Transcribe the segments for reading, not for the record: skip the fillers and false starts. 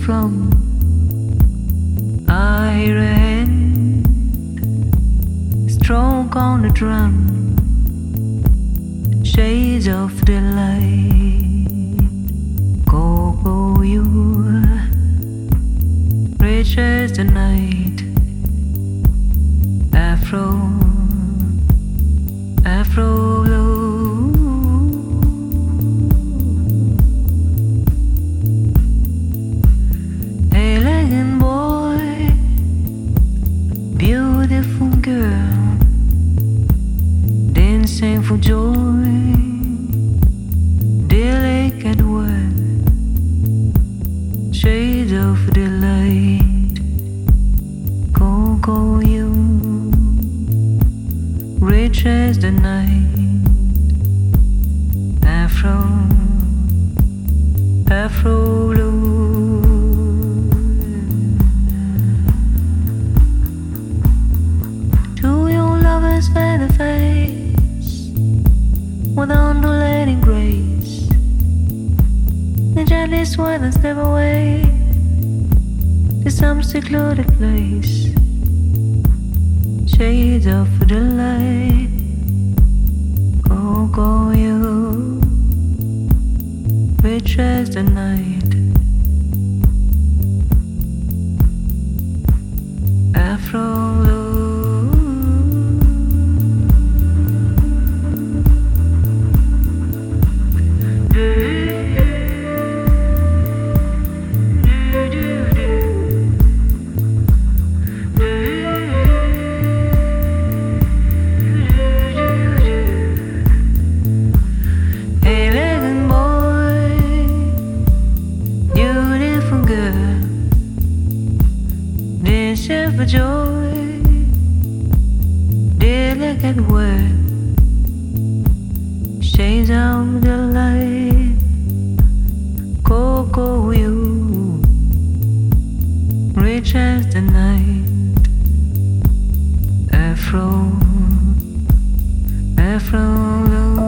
from. I hear a hand stroke on the drum. Shades of delight, go you, rich as the night. Afro blue, elegant boy, beautiful girl, dancing for joy, delicate word, shades of delight, go you, rich as the night. Afro blue. To your lover's fair face, with undulating grace, the gently sweat and step away to some secluded place. Shades of delight, go you, rich as the night. Afro blue. For joy, delicate word, shades of delight, go you, rich as the night. Afro blue.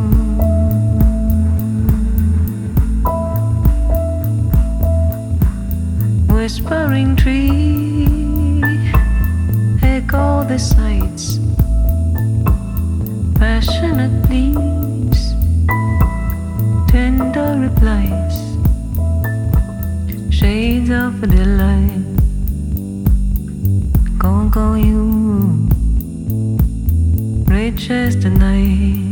Whispering tree, echo the sights, passionate leaves, tender replies, shades of delight, go you, rich as the night.